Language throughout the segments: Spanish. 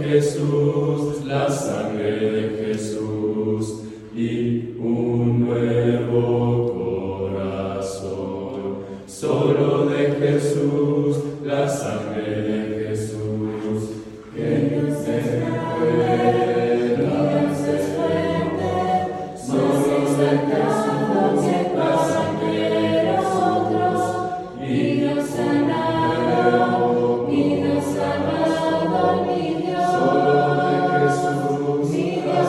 Jesús, la sangre de Jesús y un nuevo corazón. Solo de Jesús, la sangre de Jesús, que se pueda hacer fuerte. Solo de Jesús, la sangre de nosotros, y Dios sanado, y Dios sanado, mi Dios. Solo de Jesús, mi Dios,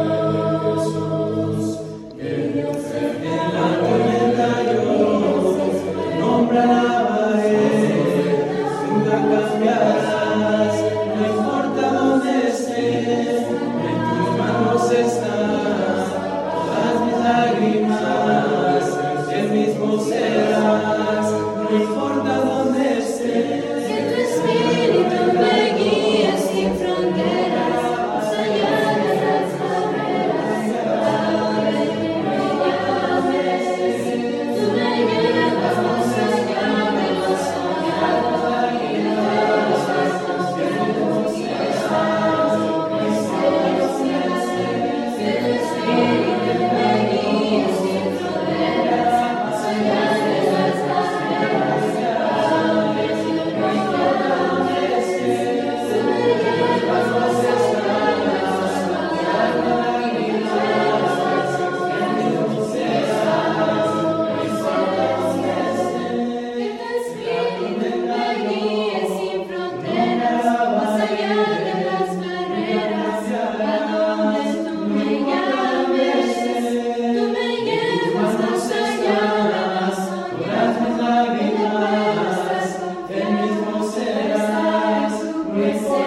que Dios se en la tormenta yo nombraré, nunca cambiarás, no importa dónde esté, en tus manos están todas mis lágrimas, el mismo serás, no importa dónde esté. Que tu espíritu me guíe sin fronteras, más allá de las barreras, a donde tú me llames. Tú me llevas más allá de lo soñado y de los actos que tú quieras. Que tu espíritu me guíe sin fronteras, más allá de las barreras, a donde tú me llames. Tú me llevas más allá de lo soñado y de los actos que tú quieras. Que tu espíritu me guíe sin fronteras, más allá de las barreras, a donde tú me llames. Tú me llevas más allá de lo soñado y de los actos que tú quieras. Tu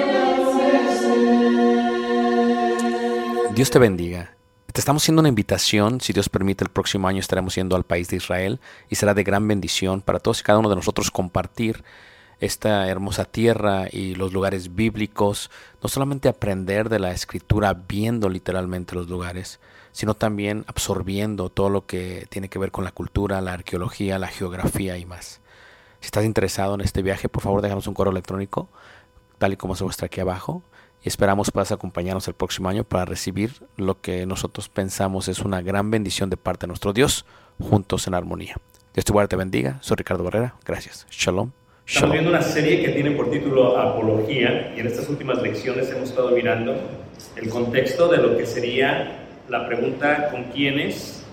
presencia. Dios te bendiga. Te estamos haciendo una invitación. Si Dios permite, el próximo año estaremos yendo al país de Israel y será de gran bendición para todos y cada uno de nosotros compartir esta hermosa tierra y los lugares bíblicos. No solamente aprender de la Escritura viendo literalmente los lugares, sino también absorbiendo todo lo que tiene que ver con la cultura, la arqueología, la geografía y más. Si estás interesado en este viaje, por favor déjanos un correo electrónico, tal y como se muestra aquí abajo. Y esperamos puedas acompañarnos el próximo año para recibir lo que nosotros pensamos es una gran bendición de parte de nuestro Dios, juntos en armonía. Dios te guarde, te bendiga. Soy Ricardo Barrera. Gracias. Shalom. Estamos Shalom. viendo una serie que tiene por título Apología, y en estas últimas lecciones hemos estado mirando el contexto de lo que sería la pregunta con quiénes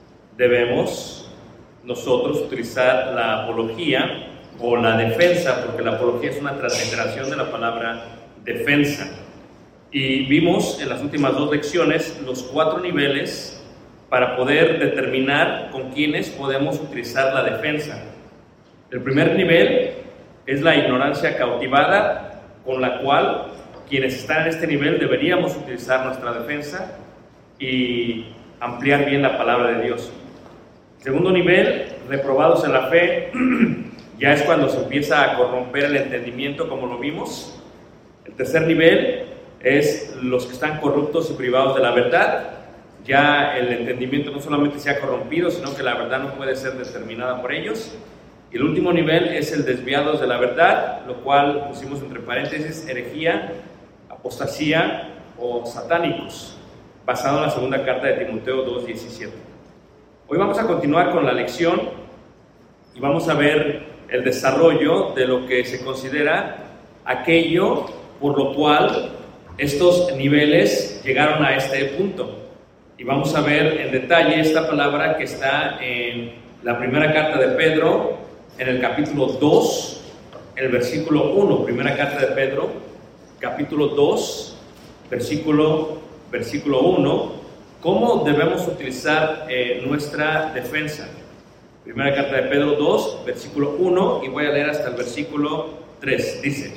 debemos nosotros utilizar la apología o la defensa, porque la apología es una transliteración de la palabra defensa. Y vimos en las últimas dos lecciones los 4 niveles para poder determinar con quiénes podemos utilizar la defensa. El primer nivel es la ignorancia cautivada, con la cual quienes están en este nivel deberíamos utilizar nuestra defensa y ampliar bien la palabra de Dios. Segundo nivel, reprobados en la fe, ya es cuando se empieza a corromper el entendimiento, como lo vimos. El tercer nivel es los que están corruptos y privados de la verdad. Ya el entendimiento no solamente se ha corrompido, sino que la verdad no puede ser determinada por ellos. Y el último nivel es el desviados de la verdad, lo cual pusimos entre paréntesis herejía, apostasía o satánicos, basado en la segunda carta de Timoteo 2:17. Hoy vamos a continuar con la lección y vamos a ver el desarrollo de lo que se considera aquello por lo cual estos niveles llegaron a este punto. Y vamos a ver en detalle esta palabra que está en la primera carta de Pedro, en el capítulo 2, el versículo 1. Primera carta de Pedro, capítulo 2, versículo 1. ¿Cómo debemos utilizar nuestra defensa? Primera carta de Pedro 2, versículo 1, y voy a leer hasta el versículo 3. Dice: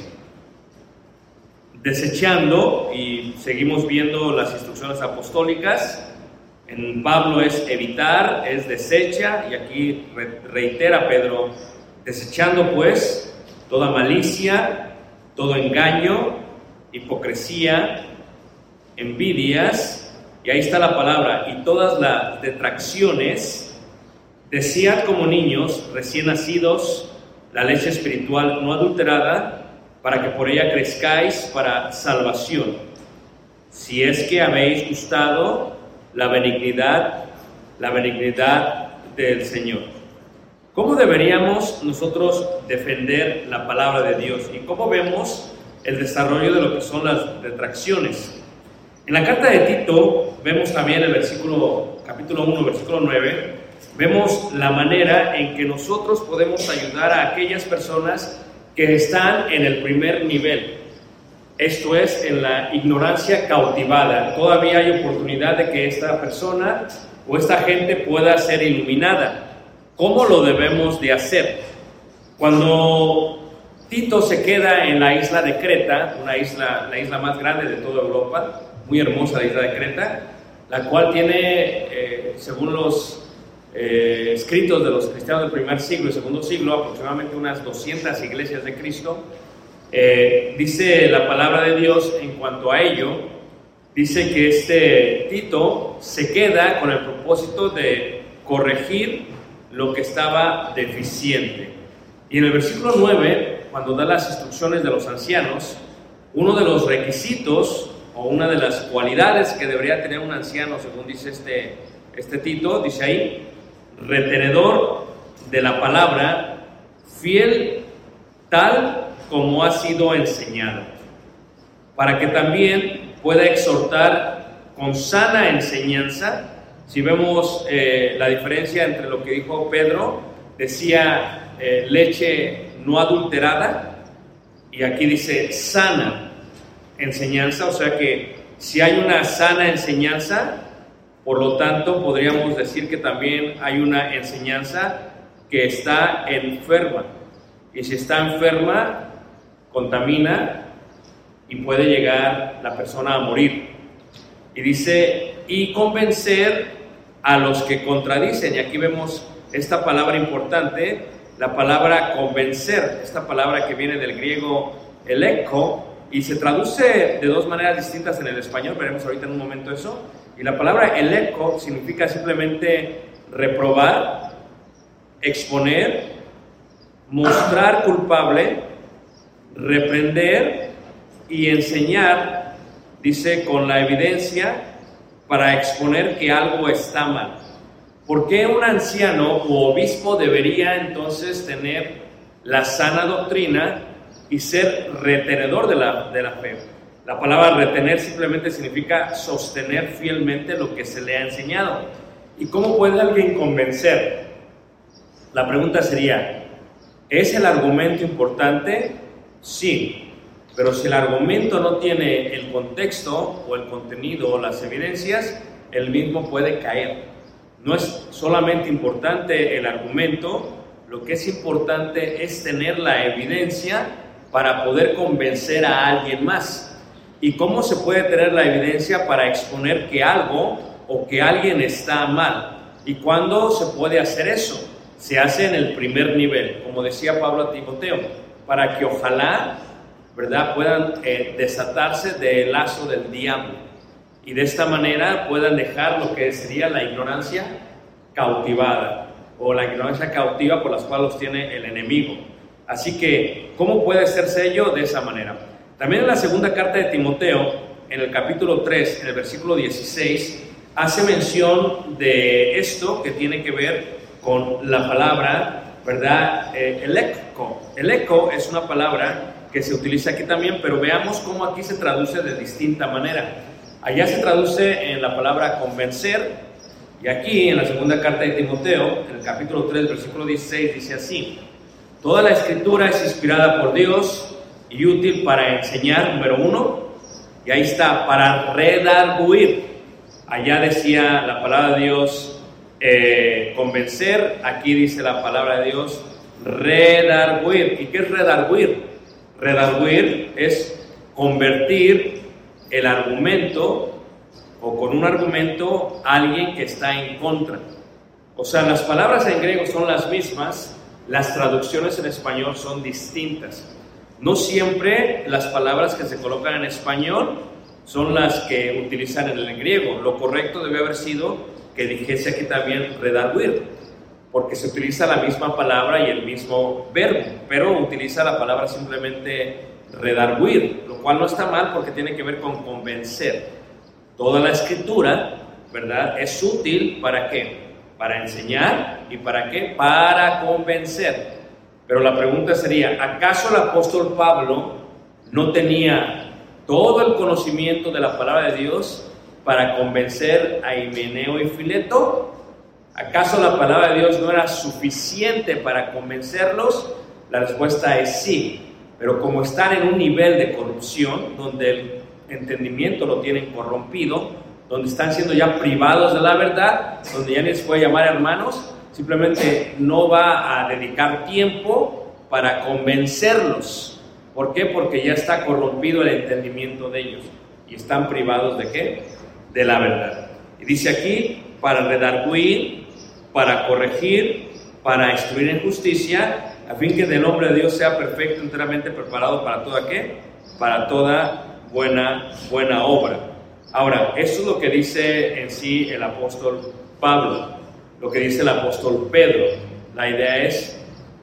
desechando, y seguimos viendo las instrucciones apostólicas. En Pablo es evitar, es desecha, y aquí reitera Pedro: desechando pues toda malicia, todo engaño, hipocresía, envidias, y ahí está la palabra, y todas las detracciones. Desead como niños recién nacidos la leche espiritual no adulterada, para que por ella crezcáis para salvación, si es que habéis gustado la benignidad del Señor. ¿Cómo deberíamos nosotros defender la palabra de Dios? ¿Y cómo vemos el desarrollo de lo que son las detracciones? En la carta de Tito vemos también el capítulo 1, versículo 9, vemos la manera en que nosotros podemos ayudar a aquellas personas que están en el primer nivel. Esto es, en la ignorancia cautivada. Todavía hay oportunidad de que esta persona o esta gente pueda ser iluminada. ¿Cómo lo debemos de hacer? Cuando Tito se queda en la isla de Creta, la isla más grande de toda Europa, muy hermosa la isla de Creta, la cual tiene, según los escritos de los cristianos del primer siglo y segundo siglo, aproximadamente unas 200 iglesias de Cristo. Dice la palabra de Dios en cuanto a ello, dice que este Tito se queda con el propósito de corregir lo que estaba deficiente. Y en el versículo 9, cuando da las instrucciones de los ancianos, uno de los requisitos o una de las cualidades que debería tener un anciano, según dice este Tito, dice ahí, retenedor de la palabra, fiel tal como ha sido enseñado, para que también pueda exhortar con sana enseñanza. Si vemos la diferencia entre lo que dijo Pedro, decía leche no adulterada, y aquí dice sana enseñanza, o sea que si hay una sana enseñanza, por lo tanto podríamos decir que también hay una enseñanza que está enferma, y si está enferma, contamina y puede llegar la persona a morir. Y dice, y convencer a los que contradicen, y aquí vemos esta palabra importante, la palabra convencer, esta palabra que viene del griego eleko, y se traduce de dos maneras distintas en el español, veremos ahorita en un momento eso, y la palabra eleko significa simplemente reprobar, exponer, mostrar culpable, reprender y enseñar, dice, con la evidencia para exponer que algo está mal. ¿Por qué un anciano u obispo debería entonces tener la sana doctrina y ser retenedor de la fe? La palabra retener simplemente significa sostener fielmente lo que se le ha enseñado. ¿Y cómo puede alguien convencer? La pregunta sería, ¿es el argumento importante? Sí, pero si el argumento no tiene el contexto o el contenido o las evidencias, el mismo puede caer. No es solamente importante el argumento, lo que es importante es tener la evidencia para poder convencer a alguien más. ¿Y cómo se puede tener la evidencia para exponer que algo o que alguien está mal? ¿Y cuándo se puede hacer eso? Se hace en el primer nivel, como decía Pablo a Timoteo, para que ojalá, ¿verdad?, puedan desatarse del lazo del diablo y de esta manera puedan dejar lo que sería la ignorancia cautivada o la ignorancia cautiva por las cuales los tiene el enemigo. Así que, ¿cómo puede hacerse ello? De esa manera. También en la segunda carta de Timoteo, en el capítulo 3, en el versículo 16, hace mención de esto que tiene que ver con la palabra, ¿verdad? Eleko. Eleko es una palabra que se utiliza aquí también, pero veamos cómo aquí se traduce de distinta manera. Allá se traduce en la palabra convencer, y aquí en la segunda carta de Timoteo, en el capítulo 3, versículo 16, dice así: toda la escritura es inspirada por Dios y útil para enseñar, número 1, y ahí está, para redarguir. Allá decía la palabra de Dios convencer, aquí dice la palabra de Dios redarguir. ¿Y qué es redarguir? Redarguir es convertir el argumento o con un argumento a alguien que está en contra. O sea, las palabras en griego son las mismas, las traducciones en español son distintas. No siempre las palabras que se colocan en español son las que utilizan en el griego. Lo correcto debe haber sido que dijese aquí también redarguir, porque se utiliza la misma palabra y el mismo verbo, pero utiliza la palabra simplemente redarguir, lo cual no está mal porque tiene que ver con convencer. Toda la escritura, ¿verdad?, es útil ¿para qué? Para enseñar y ¿para qué? Para convencer. Pero la pregunta sería, ¿acaso el apóstol Pablo no tenía todo el conocimiento de la palabra de Dios para convencer a Himeneo y Fileto? ¿Acaso la palabra de Dios no era suficiente para convencerlos? La respuesta es sí, pero como están en un nivel de corrupción, donde el entendimiento lo tienen corrompido, donde están siendo ya privados de la verdad, donde ya ni les puede llamar hermanos, simplemente no va a dedicar tiempo para convencerlos. ¿Por qué? Porque ya está corrompido el entendimiento de ellos y están privados ¿de qué? De la verdad. Y dice aquí, para redarguir, para corregir, para instruir en justicia, a fin que el hombre de Dios sea perfecto, enteramente preparado para toda ¿qué? Para toda buena obra. Ahora, esto es lo que dice en sí el apóstol Pablo, lo que dice el apóstol Pedro. La idea es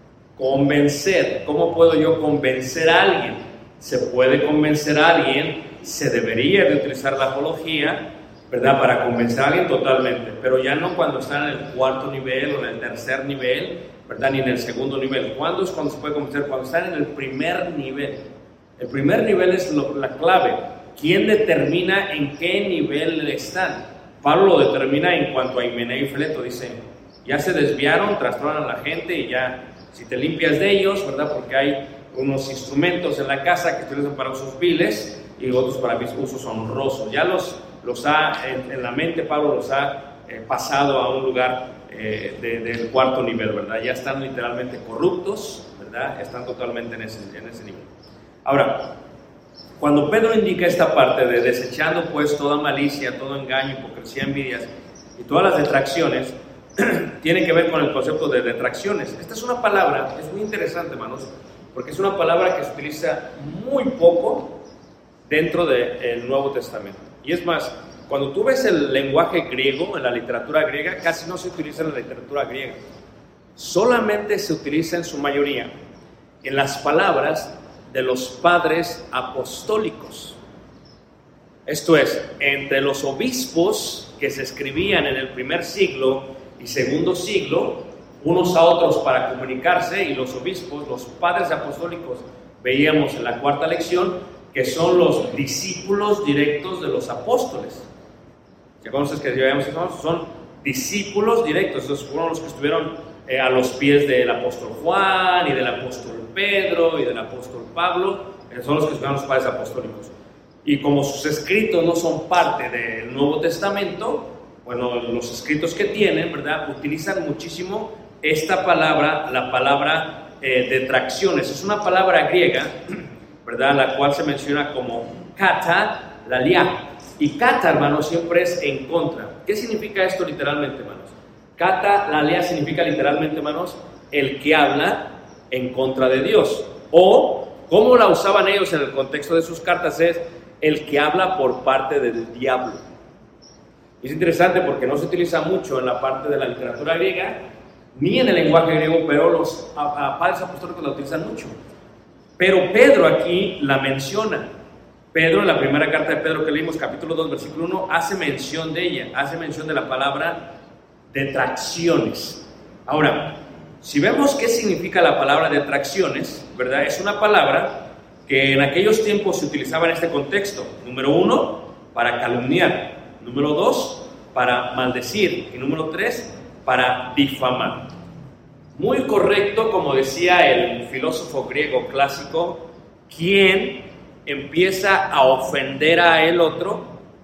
convencer. ¿Cómo puedo yo convencer a alguien? Se puede convencer a alguien, se debería de utilizar la apología, ¿verdad?, para convencer a alguien totalmente, pero ya no cuando están en el cuarto nivel o en el tercer nivel, ¿verdad?, ni en el segundo nivel. ¿Cuándo es cuando se puede convencer? Cuando están en el primer nivel. El primer nivel es la clave. ¿Quién determina en qué nivel están? Pablo lo determina en cuanto a Himeneo y Fileto. Dice, ya se desviaron, trastornan a la gente y ya, si te limpias de ellos, ¿verdad?, porque hay unos instrumentos en la casa que se utilizan para usos viles y otros para usos honrosos. Ya los ha, en la mente Pablo los ha pasado a un lugar del cuarto nivel, ¿verdad? Ya están literalmente corruptos, ¿verdad? Están totalmente en ese nivel. Ahora, cuando Pedro indica esta parte de desechando pues toda malicia, todo engaño, hipocresía, envidias y todas las detracciones, tiene que ver con el concepto de detracciones. Esta es una palabra, es muy interesante, hermanos, porque es una palabra que se utiliza muy poco dentro del Nuevo Testamento. Y es más, cuando tú ves el lenguaje griego, en la literatura griega, casi no se utiliza en la literatura griega. Solamente se utiliza en su mayoría en las palabras de los padres apostólicos. Esto es, entre los obispos que se escribían en el primer siglo y segundo siglo, unos a otros para comunicarse, y los obispos, los padres apostólicos, veíamos en la cuarta lección, que son los discípulos directos de los apóstoles. ¿Ya conoces que veíamos eso? Son discípulos directos, esos fueron los que estuvieron a los pies del apóstol Juan y del apóstol Pedro y del apóstol Pablo, son los que estuvieron los padres apostólicos. Y como sus escritos no son parte del Nuevo Testamento, bueno, los escritos que tienen, ¿verdad?, utilizan muchísimo esta palabra, la palabra detracciones. Es una palabra griega, ¿verdad?, la cual se menciona como kata lalia. Y kata, hermanos, siempre es en contra. ¿Qué significa esto literalmente, hermanos? Kata lalia significa literalmente, hermanos, el que habla en contra de Dios. O, como la usaban ellos en el contexto de sus cartas, es el que habla por parte del diablo. Es interesante porque no se utiliza mucho en la parte de la literatura griega, ni en el lenguaje griego, pero los padres apostólicos la utilizan mucho. Pero Pedro aquí la menciona. Pedro, en la primera carta de Pedro que leímos, capítulo 2, versículo 1, hace mención de ella, hace mención de la palabra detracciones. Ahora, si vemos qué significa la palabra detracciones, ¿verdad? Es una palabra que en aquellos tiempos se utilizaba en este contexto. Número 1, para calumniar. Número 2, para maldecir. Y número 3, para difamar. Muy correcto, como decía el filósofo griego clásico, quien empieza a ofender a el otro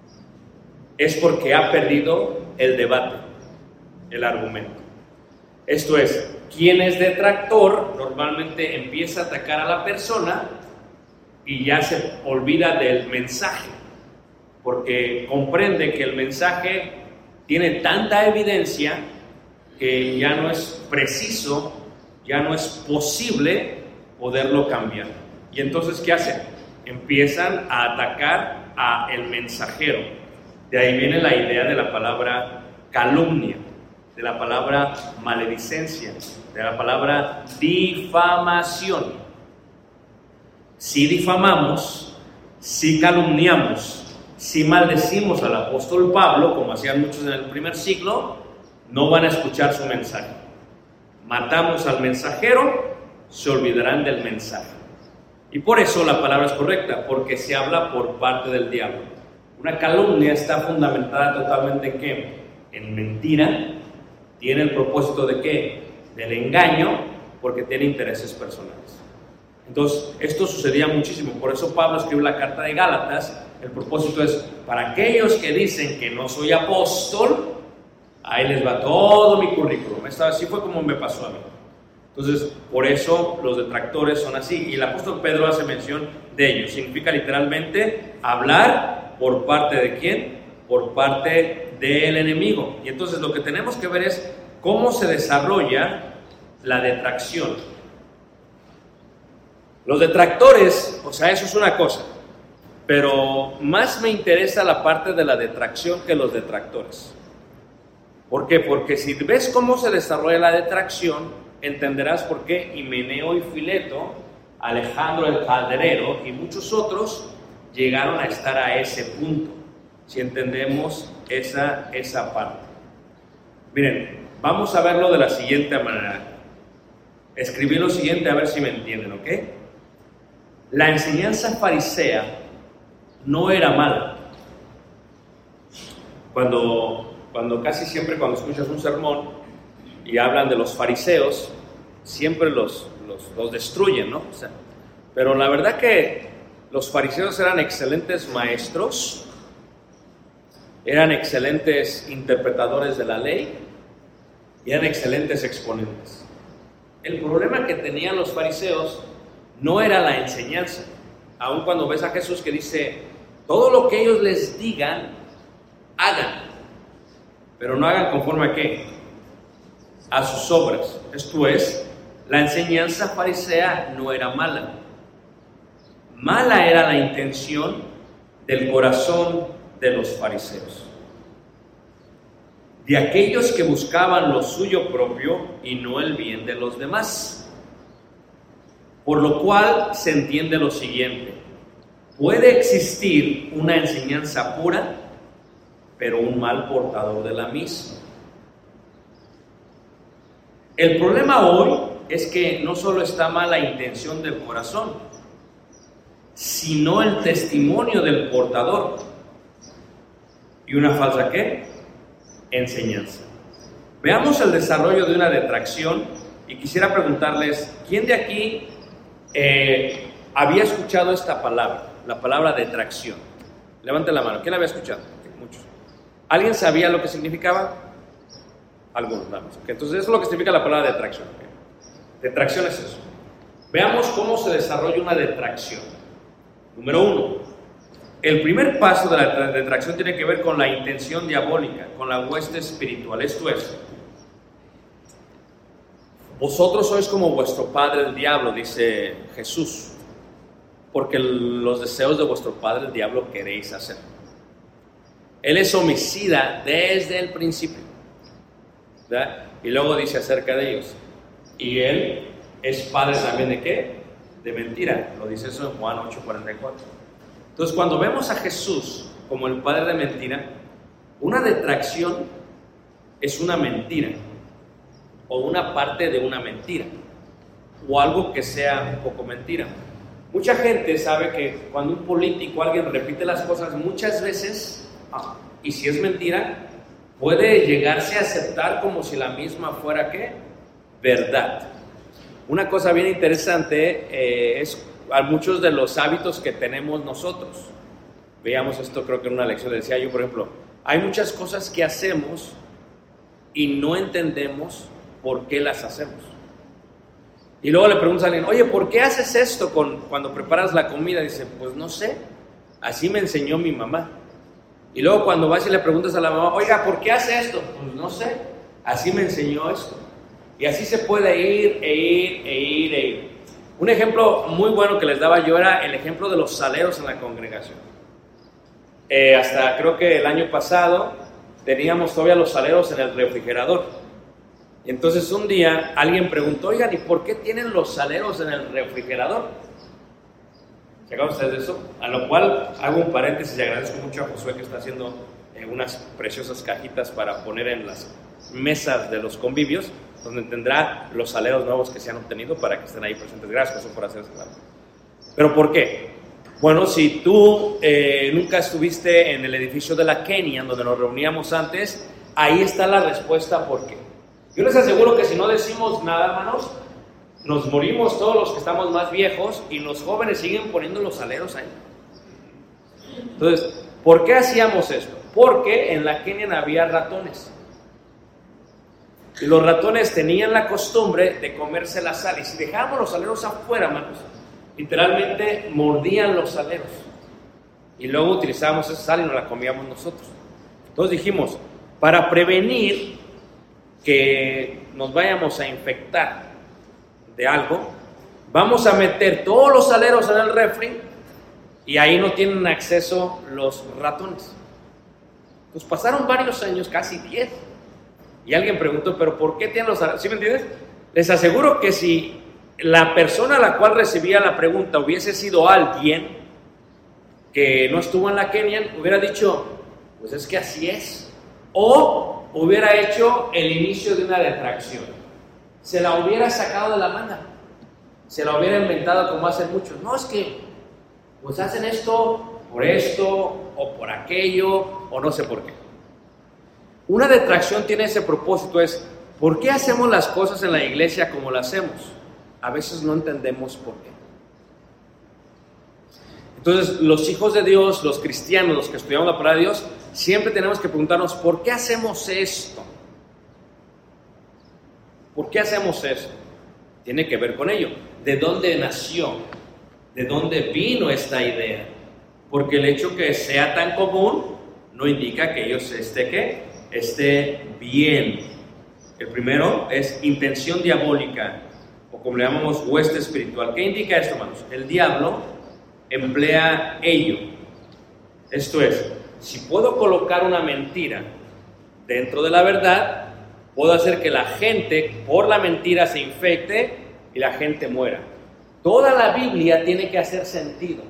es porque ha perdido el debate, el argumento. Esto es, quien es detractor normalmente empieza a atacar a la persona y ya se olvida del mensaje, porque comprende que el mensaje tiene tanta evidencia que ya no es preciso, ya no es posible poderlo cambiar. Y entonces, ¿qué hacen? Empiezan a atacar a el mensajero. De ahí viene la idea de la palabra calumnia, de la palabra maledicencia, de la palabra difamación. si difamamos, si calumniamos, si maldecimos al apóstol Pablo, como hacían muchos en el primer siglo, no van a escuchar su mensaje. Matamos al mensajero, se olvidarán del mensaje. Y por eso la palabra es correcta, porque se habla por parte del diablo. Una calumnia está fundamentada totalmente en ¿qué? En mentira. Tiene el propósito de ¿qué? Del engaño, porque tiene intereses personales. Entonces, esto sucedía muchísimo. Por eso Pablo escribe la carta de Gálatas. El propósito es, para aquellos que dicen que no soy apóstol, ahí les va todo mi currículum. Así fue como me pasó a mí. Entonces, por eso los detractores son así. Y el apóstol Pedro hace mención de ellos. Significa literalmente hablar por parte de ¿quién? Por parte del enemigo. Y entonces lo que tenemos que ver es cómo se desarrolla la detracción. Los detractores, o sea, eso es una cosa. Pero más me interesa la parte de la detracción que los detractores. ¿Por qué? Porque si ves cómo se desarrolla la detracción, entenderás por qué Himeneo y Fileto, Alejandro el Calderero y muchos otros llegaron a estar a ese punto, si entendemos esa parte. Miren, vamos a verlo de la siguiente manera. Escribí lo siguiente a ver si me entienden, ¿ok? La enseñanza farisea no era mala. Cuando casi siempre cuando escuchas un sermón y hablan de los fariseos, siempre los destruyen, ¿no? O sea, pero la verdad que los fariseos eran excelentes maestros, eran excelentes interpretadores de la ley y eran excelentes exponentes. El problema que tenían los fariseos no era la enseñanza. Aun cuando ves a Jesús que dice, todo lo que ellos les digan, hagan, pero no hagan conforme a ¿qué? A sus obras. Esto es, la enseñanza farisea no era mala. Mala era la intención del corazón de los fariseos, de aquellos que buscaban lo suyo propio y no el bien de los demás. Por lo cual se entiende lo siguiente: puede existir una enseñanza pura, pero un mal portador de la misma. El problema hoy es que no solo está mal la intención del corazón, sino el testimonio del portador. ¿Y una falsa qué? Enseñanza. Veamos el desarrollo de una detracción y quisiera preguntarles, ¿quién de aquí había escuchado esta palabra, la palabra detracción? Levanten la mano. ¿Quién la había escuchado? Muchos. ¿Alguien sabía lo que significaba? Algunos, nada más. Okay, entonces, eso es lo que significa la palabra detracción. Okay. Detracción es eso. Veamos cómo se desarrolla una detracción. Número 1. El primer paso de la detracción tiene que ver con la intención diabólica, con la hueste espiritual. Esto es, vosotros sois como vuestro padre el diablo, dice Jesús, porque los deseos de vuestro padre el diablo queréis hacer. Él es homicida desde el principio, ¿verdad? Y luego dice acerca de ellos, y él es padre también de ¿qué? De mentira. Lo dice eso en Juan 8:44. Entonces, cuando vemos a Jesús como el padre de mentira, una detracción es una mentira o una parte de una mentira o algo que sea un poco mentira. Mucha gente sabe que cuando un político, alguien repite las cosas muchas veces, y si es mentira, puede llegarse a aceptar como si la misma fuera ¿qué? Verdad. Una cosa bien interesante es a muchos de los hábitos que tenemos nosotros. Veamos esto, creo que en una lección decía yo, por ejemplo, hay muchas cosas que hacemos y no entendemos por qué las hacemos. Y luego le preguntas a alguien, oye, ¿por qué haces esto cuando preparas la comida? Dice, pues no sé, así me enseñó mi mamá. Y luego cuando vas y le preguntas a la mamá, oiga, ¿por qué hace esto? Pues no sé, así me enseñó esto. Y así se puede ir. Un ejemplo muy bueno que les daba yo era el ejemplo de los saleros en la congregación. Hasta creo que el año pasado teníamos todavía los saleros en el refrigerador. Y entonces un día alguien preguntó, oigan, ¿y por qué tienen los saleros en el refrigerador? ¿Llegaron ustedes de eso? A lo cual hago un paréntesis y agradezco mucho a Josué que está haciendo unas preciosas cajitas para poner en las mesas de los convivios, donde tendrá los saleros nuevos que se han obtenido para que estén ahí presentes. Gracias, Josué, por hacer eso. ¿Pero por qué? Bueno, si tú nunca estuviste en el edificio de la Kenia, donde nos reuníamos antes, ahí está la respuesta por qué. Yo les aseguro que si no decimos nada, hermanos, nos morimos todos los que estamos más viejos y los jóvenes siguen poniendo los aleros ahí. Entonces, ¿por qué hacíamos esto? Porque en la Kenia había ratones. Y los ratones tenían la costumbre de comerse la sal. Y si dejábamos los aleros afuera, hermanos, literalmente mordían los aleros. Y luego utilizábamos esa sal y nos la comíamos nosotros. Entonces dijimos, para prevenir que nos vayamos a infectar de algo, vamos a meter todos los aleros en el refri y ahí no tienen acceso los ratones. Pues pasaron varios años, casi 10, y alguien preguntó, ¿pero por qué tienen los aleros? ¿Sí me entiendes? Les aseguro que si la persona a la cual recibía la pregunta hubiese sido alguien que no estuvo en la Kenia, hubiera dicho, pues es que así es, o hubiera hecho el inicio de una detracción, se la hubiera sacado de la manga, se la hubiera inventado como hacen muchos. No, es que pues hacen esto o por aquello o no sé por qué. Una detracción tiene ese propósito, es ¿por qué hacemos las cosas en la iglesia como las hacemos? A veces no entendemos por qué. Entonces, los hijos de Dios, los cristianos, los que estudiamos la palabra de Dios, siempre tenemos que preguntarnos, ¿por qué hacemos esto? ¿Por qué hacemos esto? Tiene que ver con ello. ¿De dónde nació? ¿De dónde vino esta idea? Porque el hecho que sea tan común no indica que ello esté bien. El primero es intención diabólica, o como le llamamos hueste espiritual. ¿Qué indica esto, hermanos? El diablo emplea ello. Esto es, si puedo colocar una mentira dentro de la verdad, puedo hacer que la gente por la mentira se infecte y la gente muera. Toda la Biblia tiene que hacer sentido.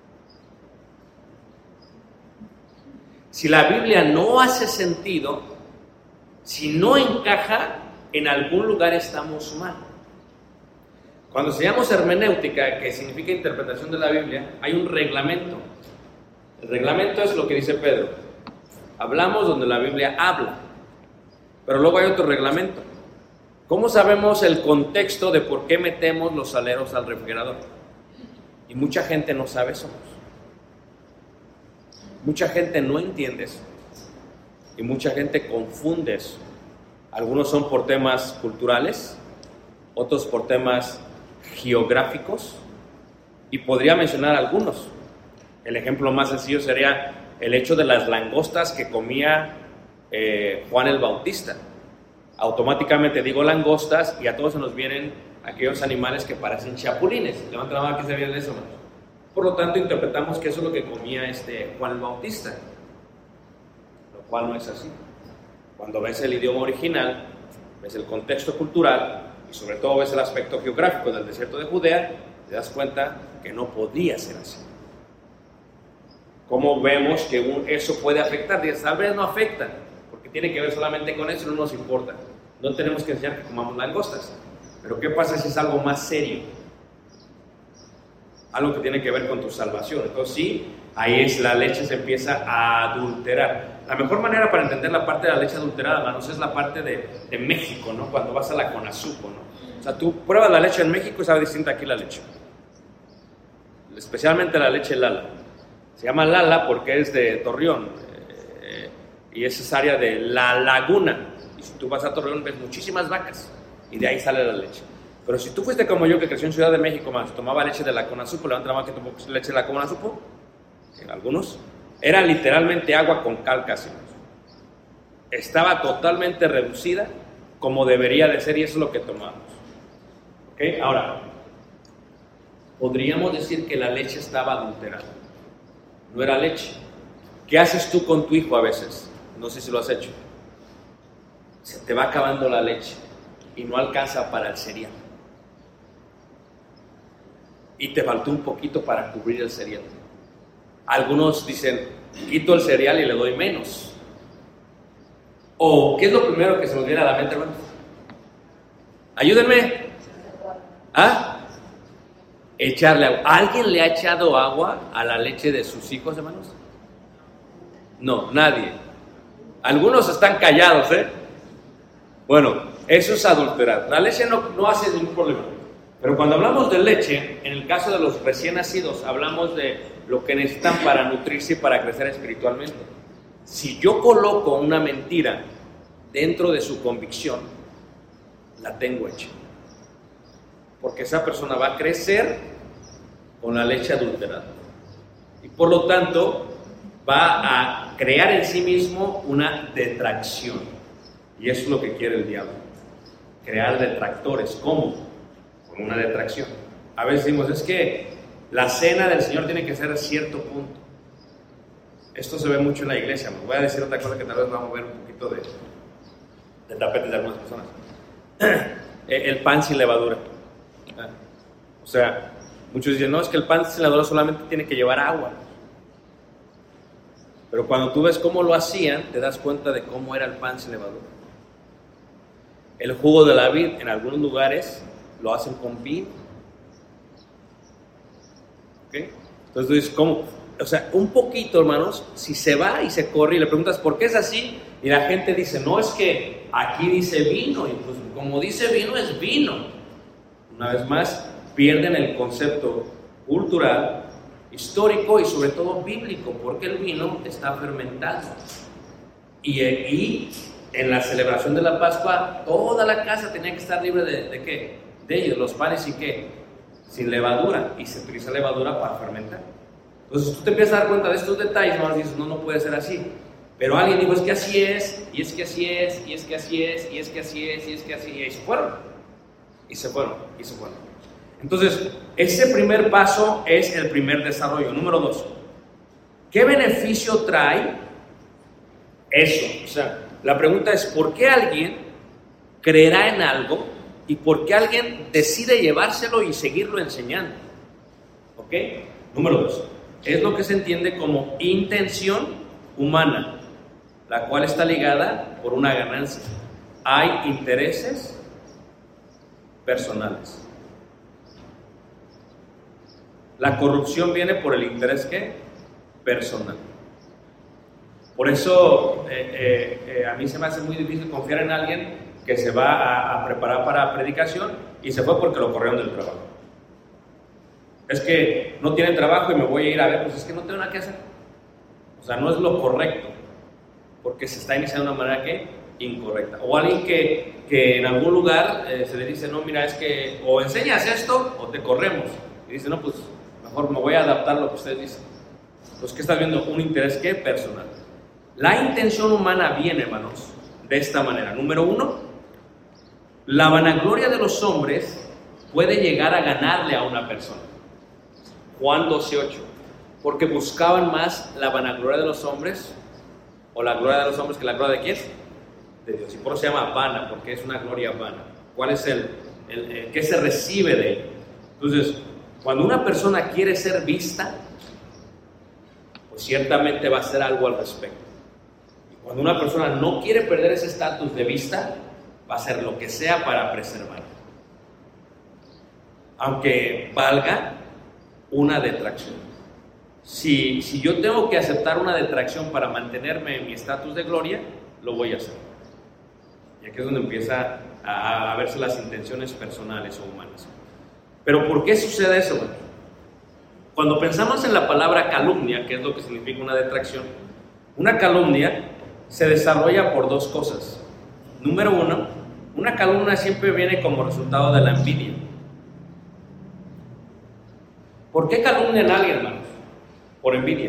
Si la Biblia no hace sentido, si no encaja, en algún lugar estamos mal. Cuando estudiamos hermenéutica, que significa interpretación de la Biblia, hay un reglamento. El reglamento es lo que dice Pedro. Hablamos donde la Biblia habla, pero luego hay otro reglamento. ¿Cómo sabemos el contexto de por qué metemos los aleros al refrigerador? Y mucha gente no sabe eso. Mucha gente no entiende eso. Y mucha gente confunde eso. Algunos son por temas culturales, otros por temas geográficos, y podría mencionar algunos. El ejemplo más sencillo sería el hecho de las langostas que comía Juan el Bautista. Automáticamente digo langostas y a todos se nos vienen aquellos animales que parecen chapulines. Levanta la mano que se viene de eso, hermanos. Por lo tanto, interpretamos que eso es lo que comía Juan el Bautista, lo cual no es así. Cuando ves el idioma original, ves el contexto cultural y sobre todo ves el aspecto geográfico del desierto de Judea, te das cuenta que no podía ser así. ¿Cómo vemos que eso puede afectar? Dices, tal vez no afecta, porque tiene que ver solamente con eso, no nos importa. No tenemos que enseñar que comamos langostas. Pero ¿qué pasa si es algo más serio? Algo que tiene que ver con tu salvación. Entonces sí, ahí es la leche se empieza a adulterar. La mejor manera para entender la parte de la leche adulterada, hermanos, es la parte de México, ¿no? Cuando vas a la Conazupo, ¿no? O sea, tú pruebas la leche en México y sabe distinta aquí la leche. Especialmente la leche Lala. Se llama Lala porque es de Torreón y es esa área de La Laguna. Y si tú vas a Torreón ves muchísimas vacas y de ahí sale la leche. Pero si tú fuiste como yo, que creció en Ciudad de México, más tomaba leche de la Conazupo, levanta la mano que tomó leche de la Conazupo, en algunos, era literalmente agua con cal casi. Estaba totalmente reducida como debería de ser y eso es lo que tomamos. ¿Okay? Ahora, podríamos decir que la leche estaba adulterada. No era leche. ¿Qué haces tú con tu hijo a veces? No sé si lo has hecho. Se te va acabando la leche y no alcanza para el cereal. y te faltó un poquito para cubrir el cereal. Algunos dicen, quito el cereal y le doy menos. O, ¿qué es lo primero que se nos viene a la mente, hermanos? Ayúdenme. ¿Ah? Echarle agua. ¿Alguien le ha echado agua a la leche de sus hijos, hermanos? No, nadie. Algunos están callados, ¿eh? Bueno, eso es adulterar. La leche no hace ningún problema. Pero cuando hablamos de leche, en el caso de los recién nacidos, hablamos de lo que necesitan para nutrirse y para crecer espiritualmente. Si yo coloco una mentira dentro de su convicción, la tengo hecha. Porque esa persona va a crecer con la leche adulterada. Y por lo tanto, va a crear en sí mismo una detracción. Y eso es lo que quiere el diablo. Crear detractores. ¿Cómo? Con una detracción. A veces decimos, es que la cena del Señor tiene que ser a cierto punto. Esto se ve mucho en la iglesia. Me voy a decir otra cosa que tal vez va a mover un poquito de tapete de algunas personas. El pan sin levadura. O sea, muchos dicen, no, es que el pan sin levadura solamente tiene que llevar agua. Pero cuando tú ves cómo lo hacían, te das cuenta de cómo era el pan sin levadura. El jugo de la vid, en algunos lugares, lo hacen con vino. ¿Ok? Entonces tú dices, ¿cómo? O sea, un poquito, hermanos, si se va y se corre y le preguntas, ¿por qué es así? Y la gente dice, no, es que aquí dice vino, y pues como dice vino, es vino. Una vez más, pierden el concepto cultural, histórico y sobre todo bíblico, porque el vino está fermentado. Y en la celebración de la Pascua, toda la casa tenía que estar libre ¿de qué? De ellos, los panes y qué, sin levadura, y se utiliza levadura para fermentar. Entonces tú te empiezas a dar cuenta de estos detalles, ¿no? Y dices, no puede ser así. Pero alguien dijo, es que así es, y es que así es, y es que así es, y es que así es, y es que así es, y se fueron. Y se fueron. Entonces, ese primer paso es el primer desarrollo. Número 2, ¿qué beneficio trae eso? O sea, la pregunta es, ¿por qué alguien creerá en algo y por qué alguien decide llevárselo y seguirlo enseñando? ¿Ok? Número 2, es lo que se entiende como intención humana, la cual está ligada por una ganancia. Hay intereses personales. La corrupción viene por el interés ¿qué? Personal. Por eso a mí se me hace muy difícil confiar en alguien que se va a preparar para predicación y se fue porque lo corrieron del trabajo. Es que no tienen trabajo y me voy a ir a ver, pues es que no tengo nada que hacer. O sea, no es lo correcto, porque se está iniciando de una manera que incorrecta. O alguien que en algún lugar se le dice, no, mira, es que o enseñas esto o te corremos. Y dice, no, pues mejor me voy a adaptar a lo que ustedes dicen. Pues, ¿qué estás viendo? Un interés ¿qué? Personal. La intención humana viene, hermanos, de esta manera. Número 1, la vanagloria de los hombres puede llegar a ganarle a una persona. Juan 12:8, porque buscaban más la vanagloria de los hombres, o la gloria de los hombres, que la gloria de quién? De Dios. Y por eso se llama vana, porque es una gloria vana. ¿Cuál es el qué se recibe de él? Entonces, cuando una persona quiere ser vista, pues ciertamente va a hacer algo al respecto. Y cuando una persona no quiere perder ese estatus de vista, va a hacer lo que sea para preservarlo, aunque valga una detracción. Si yo tengo que aceptar una detracción para mantenerme en mi estatus de gloria, lo voy a hacer. Y aquí es donde empieza a verse las intenciones personales o humanas. Pero ¿por qué sucede eso? Bueno, cuando pensamos en la palabra calumnia, que es lo que significa una detracción, una calumnia se desarrolla por dos cosas. Número 1, una calumnia siempre viene como resultado de la envidia. ¿Por qué calumnian a alguien, hermanos? Por envidia.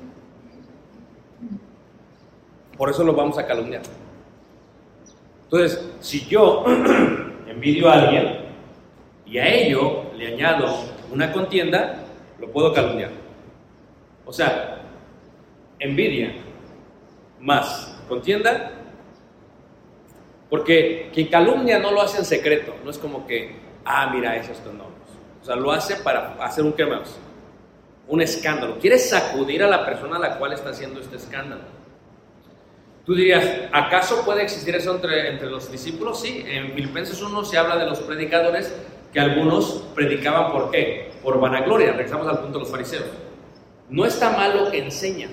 Por eso lo vamos a calumniar. Entonces, si yo envidio a alguien y a ello le añado una contienda, lo puedo calumniar. O sea, envidia más contienda, porque quien calumnia no lo hace en secreto, no es como que, mira, eso es no. O sea, lo hace para hacer un ¿qué más? Un escándalo. Quiere sacudir a la persona a la cual está haciendo este escándalo. Tú dirías, ¿acaso puede existir eso entre los discípulos? Sí, en Filipenses 1 se habla de los predicadores, que algunos predicaban ¿por qué? Por vanagloria. Regresamos al punto de los fariseos. No está mal lo que enseñan.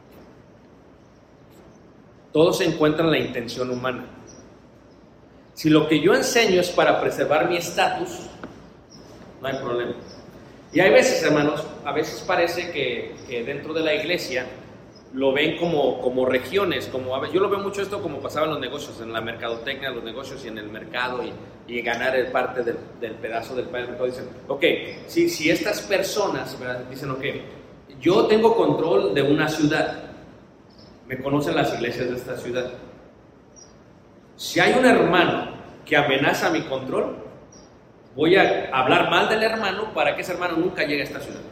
Todo se encuentra en la intención humana. Si lo que yo enseño es para preservar mi estatus, no hay problema. Y hay veces, hermanos, a veces parece que dentro de la iglesia lo ven como regiones, yo lo veo mucho esto como pasaba en los negocios, en la mercadotecnia, los negocios y en el mercado, y ganar el parte del pedazo del mercado. Dicen, ok, si estas personas, ¿verdad? Dicen, ok, yo tengo control de una ciudad, me conocen las iglesias de esta ciudad. Si hay un hermano que amenaza mi control, voy a hablar mal del hermano para que ese hermano nunca llegue a esta ciudad.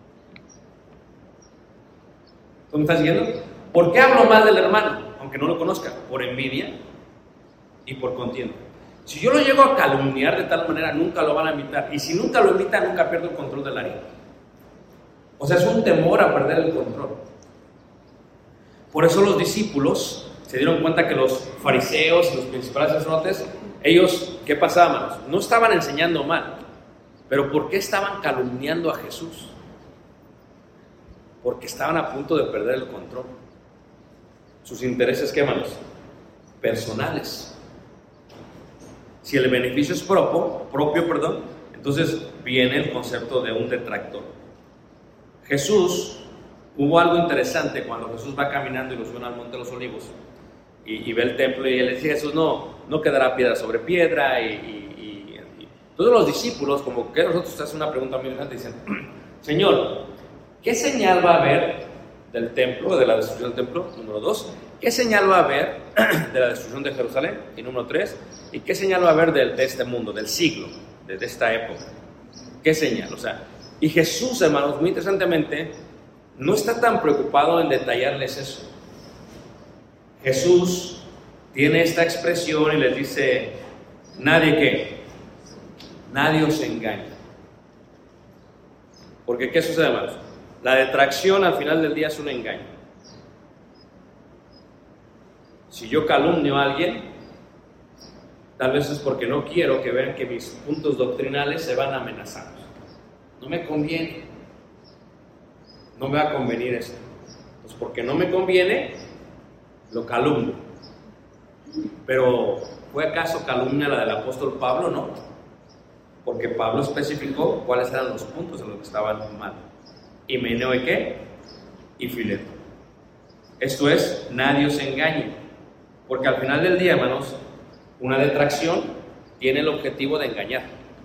¿Tú me estás siguiendo? ¿Por qué hablo mal del hermano? Aunque no lo conozca, por envidia y por contienda. Si yo lo llego a calumniar de tal manera, nunca lo van a invitar. Y si nunca lo invitan, nunca pierdo el control del área. O sea, es un temor a perder el control. Por eso los discípulos se dieron cuenta que los fariseos y los principales sacerdotes, ellos, ¿qué pasaba, hermanos? No estaban enseñando mal, pero ¿por qué estaban calumniando a Jesús? Porque estaban a punto de perder el control. Sus intereses, ¿qué, hermanos? Personales. Si el beneficio es propio, entonces viene el concepto de un detractor. Jesús, hubo algo interesante cuando Jesús va caminando y lo suben al Monte de los Olivos y ve el templo, y él le dice, Jesús, no quedará piedra sobre piedra, y todos los discípulos, como que nosotros hacen una pregunta muy interesante, dicen, Señor, ¿qué señal va a haber del templo, de la destrucción del templo? Número 2. ¿Qué señal va a haber de la destrucción de Jerusalén? Y número 3. ¿Y qué señal va a haber de este mundo, del siglo, de esta época? ¿Qué señal? O sea, y Jesús, hermanos, muy interesantemente, no está tan preocupado en detallarles eso. Jesús tiene esta expresión y les dice, nadie os engaña. Porque ¿qué sucede, hermanos? La detracción al final del día es un engaño. Si yo calumnio a alguien, tal vez es porque no quiero que vean que mis puntos doctrinales se van amenazados. No me conviene. No me va a convenir esto. Pues porque no me conviene, lo calumnio. Pero ¿fue acaso calumnia la del apóstol Pablo? No. Porque Pablo especificó cuáles eran los puntos en los que estaban mal. Himeneo y qué, y Fileto. Esto es, nadie os engañe, porque al final del día, hermanos, una detracción tiene el objetivo de engañar.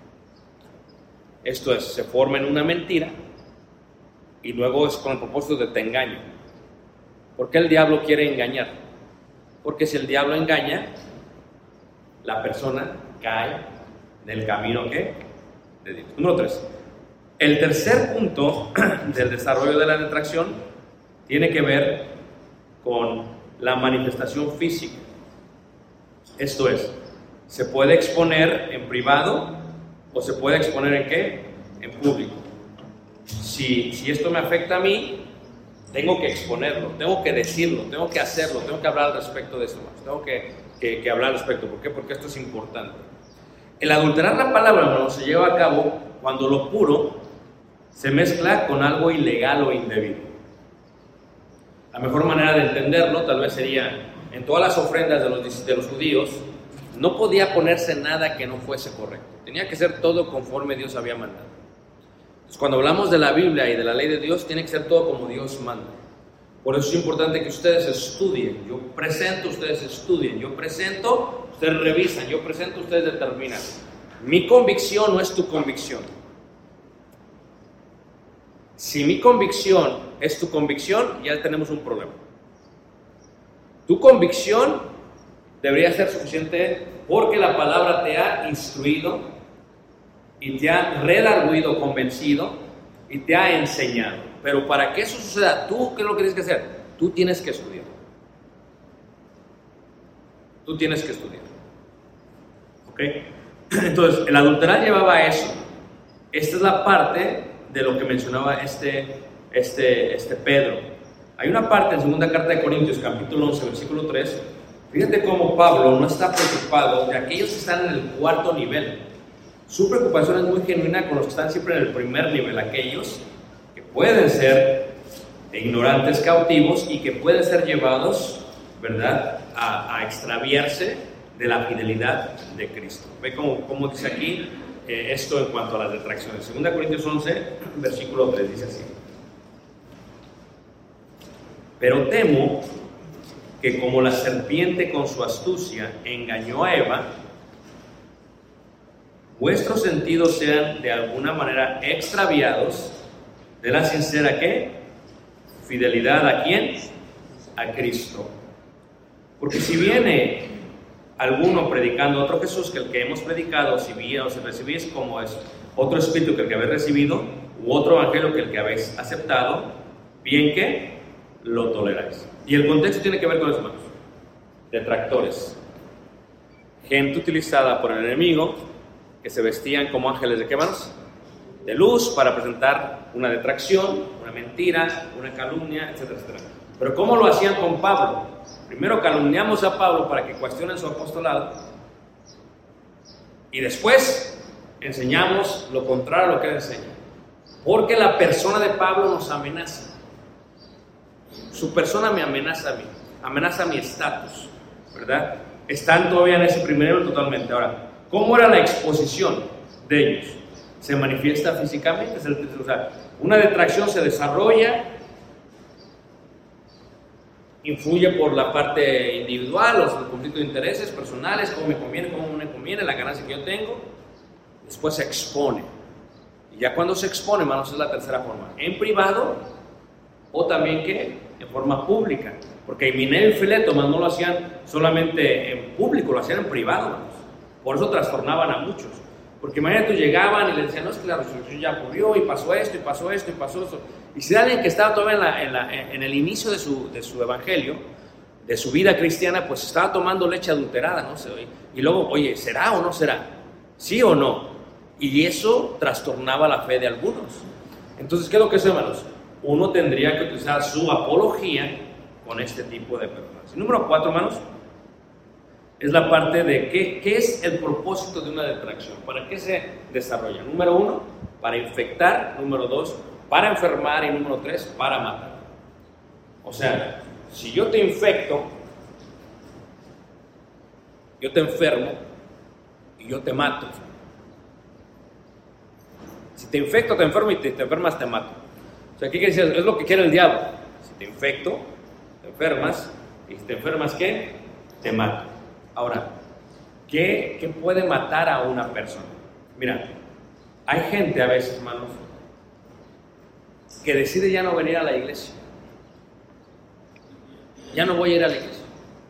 Esto es, se forma en una mentira y luego es con el propósito de te engaño. ¿Por qué el diablo quiere engañar? Porque si el diablo engaña, la persona cae del camino ¿qué? De Dios. Número 3. El tercer punto del desarrollo de la detracción tiene que ver con la manifestación física. Esto es, se puede exponer en privado o se puede exponer en ¿qué? En público. Si esto me afecta a mí, tengo que exponerlo, tengo que decirlo, tengo que hacerlo, tengo que hablar al respecto de esto más. Tengo que hablar al respecto. ¿Por qué? Porque esto es importante. El adulterar la palabra, hermano, se lleva a cabo cuando lo puro se mezcla con algo ilegal o indebido. La mejor manera de entenderlo tal vez sería, en todas las ofrendas de los judíos, no podía ponerse nada que no fuese correcto. Tenía que ser todo conforme Dios había mandado. Entonces, cuando hablamos de la Biblia y de la ley de Dios, tiene que ser todo como Dios manda. Por eso es importante que ustedes estudien. Yo presento, ustedes estudien. Yo presento, ustedes revisan. Yo presento, ustedes determinan. Mi convicción no es tu convicción. Si mi convicción es tu convicción, ya tenemos un problema. Tu convicción debería ser suficiente porque la palabra te ha instruido y te ha redarguido, convencido y te ha enseñado. Pero para que eso suceda, ¿tú qué es lo que tienes que hacer? Tú tienes que estudiar. Tú tienes que estudiar. ¿Ok? Entonces, el adulterar llevaba a eso. esta es la parte de lo que mencionaba este Pedro. Hay una parte en 2 carta de Corintios, capítulo 11, versículo 3. Fíjate cómo Pablo no está preocupado de aquellos que están en el cuarto nivel. Su preocupación es muy genuina con los que están siempre en el primer nivel, aquellos que pueden ser ignorantes, cautivos y que pueden ser llevados, ¿verdad?, a extraviarse de la fidelidad de Cristo. Ve cómo dice aquí esto en cuanto a las detracciones. 2 Corintios 11, versículo 3 dice así: pero temo que como la serpiente con su astucia engañó a Eva, vuestros sentidos sean de alguna manera extraviados de la sincera ¿qué? Fidelidad ¿a quién? A Cristo. Porque si viene alguno predicando otro Jesús que el que hemos predicado, si recibís como es otro espíritu que el que habéis recibido, u otro evangelio que el que habéis aceptado, bien que lo toleráis. Y el contexto tiene que ver con los hermanos. Detractores, gente utilizada por el enemigo, que se vestían como ángeles de qué, manos? De luz, para presentar una detracción, una mentira, una calumnia, etcétera, etcétera. Pero ¿cómo lo hacían con Pablo? Primero calumniamos a Pablo para que cuestionen su apostolado, y después enseñamos lo contrario a lo que él enseña, porque la persona de Pablo nos amenaza. Su persona me amenaza a mí, amenaza mi estatus, ¿verdad? Están todavía en ese primer nivel totalmente. Ahora, ¿cómo era la exposición de ellos? Se manifiesta físicamente, o sea, una detracción se desarrolla, influye por la parte individual, los conflictos de intereses personales, cómo me conviene, cómo no me conviene, la ganancia que yo tengo. Después se expone. Y ya cuando se expone, hermanos, es la tercera forma. En privado o también que en forma pública. Porque Himeneo y Fileto, más no lo hacían solamente en público, lo hacían en privado, hermanos. Por eso trastornaban a muchos. Porque imagínate, llegaban y le decían, no, es que la resurrección ya ocurrió, y pasó esto, y pasó esto, y pasó esto. Y si alguien que estaba todavía en el inicio de su evangelio, de su vida cristiana, pues estaba tomando leche adulterada, ¿no? Y luego, oye, ¿será o no será? ¿Sí o no? Y eso trastornaba la fe de algunos. Entonces, ¿qué es lo que es, hermanos? Uno tendría que utilizar su apología con este tipo de personas. Y número 4, hermanos, es la parte de qué es el propósito de una detracción, para qué se desarrolla. Número 1, para infectar. Número 2, para enfermar. Y número 3, para matar. O sea, si yo te infecto, yo te enfermo y yo te mato. Si te infecto, te enfermo, y te enfermas, te mato. O sea, ¿qué quiere decir? Es lo que quiere el diablo. Si te infecto, te enfermas, y si te enfermas, ¿qué? Te mato. Ahora, ¿qué puede matar a una persona? Mira, hay gente a veces, hermanos, que decide ya no venir a la iglesia. Ya no voy a ir a la iglesia.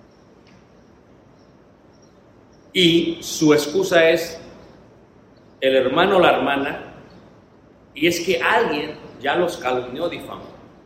Y su excusa es el hermano o la hermana, y es que alguien ya los calumnió, difamó.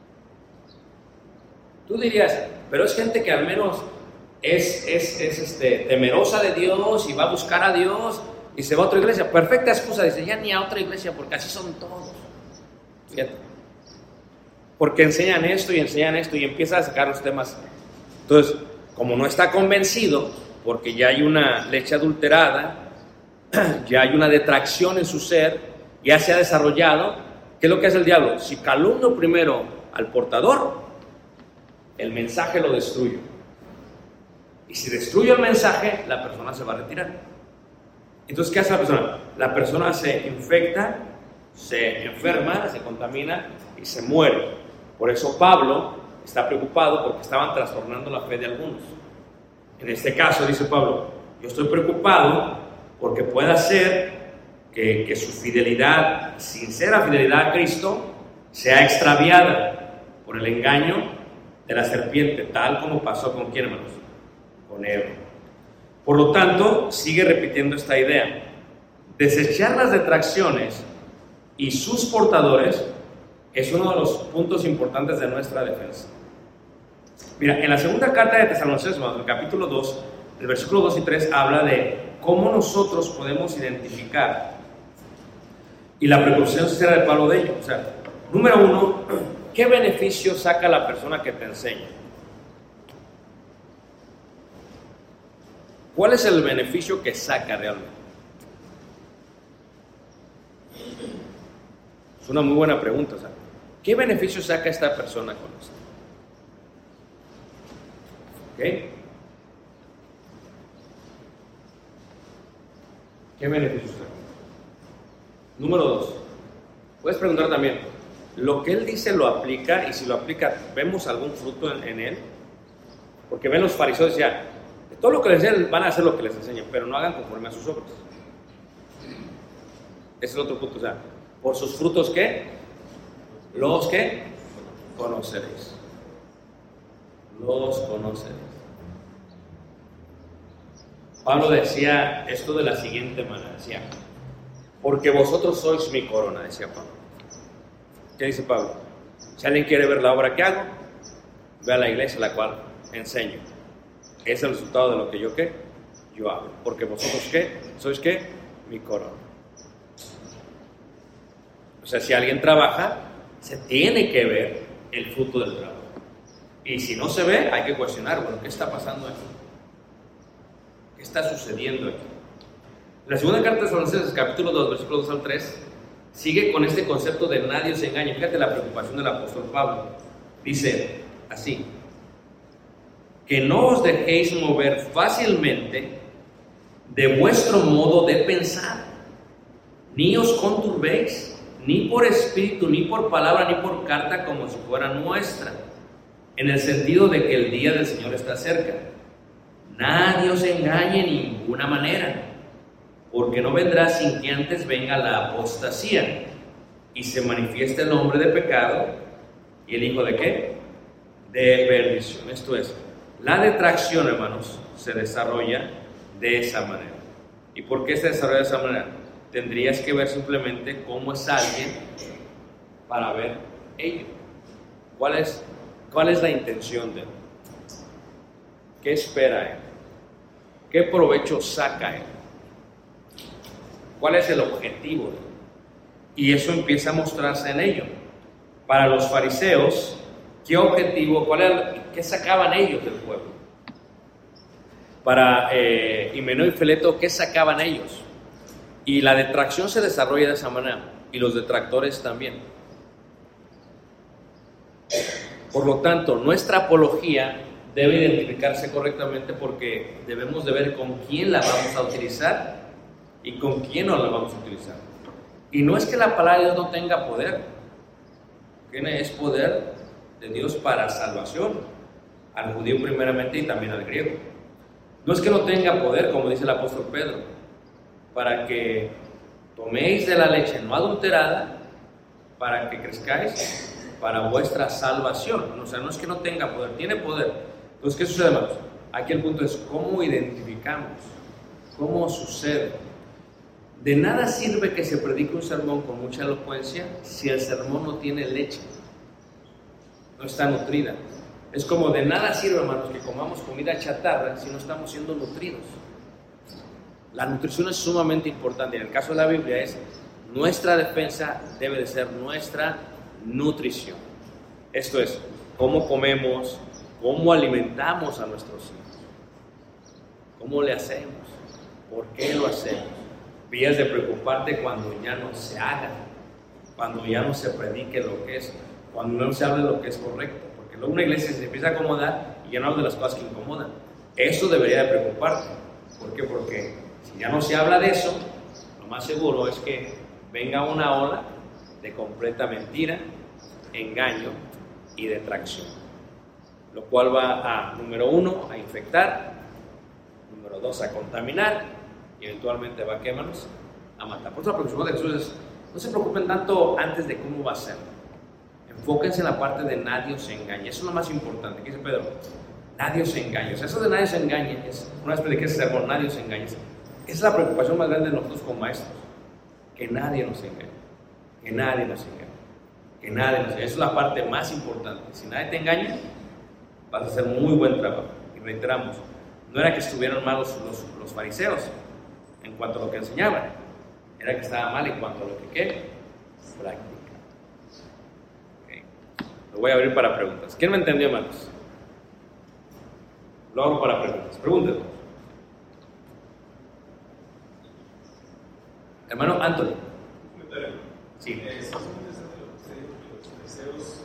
Tú dirías, pero es gente que al menos es temerosa de Dios y va a buscar a Dios y se va a otra iglesia. Perfecta excusa, dice, ya ni a otra iglesia porque así son todos. Fíjate. Porque enseñan esto y empieza a sacar los temas. Entonces, como no está convencido, porque ya hay una leche adulterada, ya hay una detracción en su ser, ya se ha desarrollado, ¿qué es lo que hace el diablo? Si calumnio primero al portador, el mensaje lo destruye. Y si destruye el mensaje, la persona se va a retirar. Entonces, ¿qué hace la persona? La persona se infecta, se enferma, se contamina y se muere. Por eso Pablo está preocupado porque estaban trastornando la fe de algunos. En este caso, dice Pablo, yo estoy preocupado porque pueda ser que su fidelidad, sincera fidelidad a Cristo, sea extraviada por el engaño de la serpiente, tal como pasó con ¿quién, hermanos? Con Eva. Por lo tanto, sigue repitiendo esta idea. Desechar las detracciones y sus portadores es uno de los puntos importantes de nuestra defensa. Mira, en la segunda carta de Tesalonicenses, en el capítulo 2, el versículo 2 y 3, habla de cómo nosotros podemos identificar Y la preocupación sincera de Pablo de ello. O sea, número uno, ¿qué beneficio saca la persona que te enseña? ¿Cuál es el beneficio que saca realmente? Es una muy buena pregunta. O sea, ¿qué beneficio saca esta persona con esto? ¿Ok? ¿Qué beneficio saca? Número 2. Puedes preguntar también, ¿lo que él dice lo aplica? Y si lo aplica, ¿vemos algún fruto en él? Porque ven los fariseos ya, todo lo que les enseñan van a hacer lo que les enseñan, pero no hagan conforme a sus obras. Ese es el otro punto. O sea, por sus frutos, ¿qué? Los que conoceréis. Los conoceréis. Pablo decía esto de la siguiente manera, decía, porque vosotros sois mi corona, decía Pablo. ¿Qué dice Pablo? Si alguien quiere ver la obra que hago, ve a la iglesia la cual enseño. Es el resultado de lo que yo, ¿qué? Yo hago. Porque vosotros, ¿qué? ¿Sois qué? Mi corona. O sea, si alguien trabaja, se tiene que ver el fruto del trabajo. Y si no se ve, hay que cuestionar, bueno, ¿qué está pasando aquí? ¿Qué está sucediendo aquí? La segunda carta de Tesalonicenses, capítulo 2, versículos 2 al 3, sigue con este concepto de nadie os engañe. Fíjate la preocupación del apóstol Pablo. Dice así, que no os dejéis mover fácilmente de vuestro modo de pensar, ni os conturbéis, ni por espíritu, ni por palabra, ni por carta, como si fuera nuestra, en el sentido de que el día del Señor está cerca. Nadie os engañe en ninguna manera, porque no vendrá sin que antes venga la apostasía y se manifieste el hombre de pecado y el hijo de ¿qué? De perdición. Esto es, la detracción, hermanos, se desarrolla de esa manera. ¿Y por qué se desarrolla de esa manera? Tendrías que ver simplemente cómo es alguien para ver ello. ¿Cuál es la intención de él? ¿Qué espera él? ¿Qué provecho saca él? ¿Cuál es el objetivo de él? Y eso empieza a mostrarse en ello. Para los fariseos, ¿qué objetivo? ¿Qué sacaban ellos del pueblo? Para Himeneo y Fileto, ¿qué sacaban ellos? Y la detracción se desarrolla de esa manera, y los detractores también. Por lo tanto, nuestra apología debe identificarse correctamente porque debemos de ver con quién la vamos a utilizar y con quién no la vamos a utilizar. Y no es que la palabra de Dios no tenga poder, que es poder de Dios para salvación, al judío primeramente y también al griego. No es que no tenga poder, como dice el apóstol Pedro, para que toméis de la leche no adulterada, para que crezcáis para vuestra salvación. O sea, no es que no tenga poder, tiene poder. Entonces, ¿qué sucede, hermanos? Aquí el punto es cómo identificamos, cómo sucede. De nada sirve que se predique un sermón con mucha elocuencia si el sermón no tiene leche, no está nutrida. Es como de nada sirve, hermanos, que comamos comida chatarra si no estamos siendo nutridos. La nutrición es sumamente importante. En el caso de la Biblia es nuestra defensa debe de ser nuestra nutrición. Esto es, cómo comemos, cómo alimentamos a nuestros hijos, cómo le hacemos, por qué lo hacemos. Vías de preocuparte cuando ya no se haga, cuando ya no se predique lo que es, cuando no se hable lo que es correcto, porque luego una iglesia se empieza a acomodar y ya no habla de las cosas que incomodan. Eso debería de preocuparte. ¿Por qué? Porque si ya no se habla de eso, lo más seguro es que venga una ola de completa mentira, engaño y detracción, lo cual va a, número 1, a infectar, número 2, a contaminar y eventualmente va a quemarnos, a matar. Por eso la preocupación de Jesús es, no se preocupen tanto antes de cómo va a ser, enfóquense en la parte de nadie os engañe. Eso es lo más importante. ¿Qué dice Pedro? Nadie os engañe. O sea, eso de nadie os engañe es, una vez prediqué ese sermón, nadie os engañe, es la preocupación más grande de nosotros como maestros, que nadie nos engañe, que nadie nos engañe, que nadie nos engañe. Eso es la parte más importante. Si nadie te engaña, vas a hacer muy buen trabajo. Y reiteramos, no era que estuvieran malos los fariseos en cuanto a lo que enseñaban, era que estaba mal en cuanto a lo que ¿qué? Práctica. Okay. Lo voy a abrir para preguntas. ¿Quién me entendió, hermanos? Lo hago para preguntas. Pregúntenme. Hermano Anthony. Sí. Es muy interesante lo que usted dijo, que los fariseos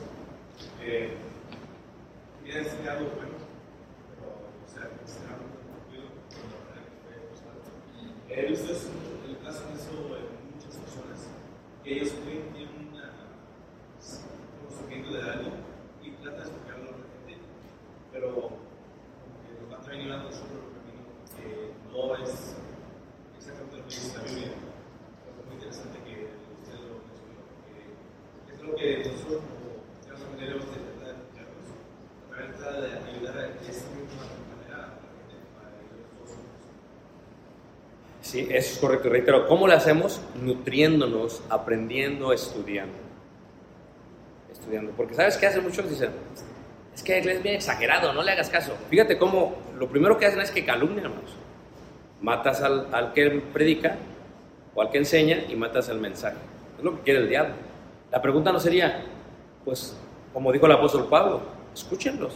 querían enseñar algo bueno, pero, o sea, enseñaron un cumplido con la manera que fue usado. Ustedes hacen eso en muchas personas, que ellos creen que tienen un conocimiento de algo y tratan de explicarlo a la gente, pero nos van también llevando sobre el camino que no es exactamente lo que dice la Biblia. Es muy interesante que usted lo mencionó, porque es lo que nosotros como cristianos debemos de tratar de explicarnos, tratar de ayudar a que esa misma manera a la gente para ayudar a todos nosotros. Sí, eso es correcto. Reitero, ¿cómo lo hacemos? Nutriéndonos, aprendiendo, estudiando. Porque ¿sabes qué hacen muchos? Dicen, es que es bien exagerado, no le hagas caso. Fíjate cómo lo primero que hacen es que calumnian, hermanos. Matas al que predica o al que enseña y matas el mensaje. Es lo que quiere el diablo. La pregunta no sería, pues, como dijo el apóstol Pablo, escúchenlos.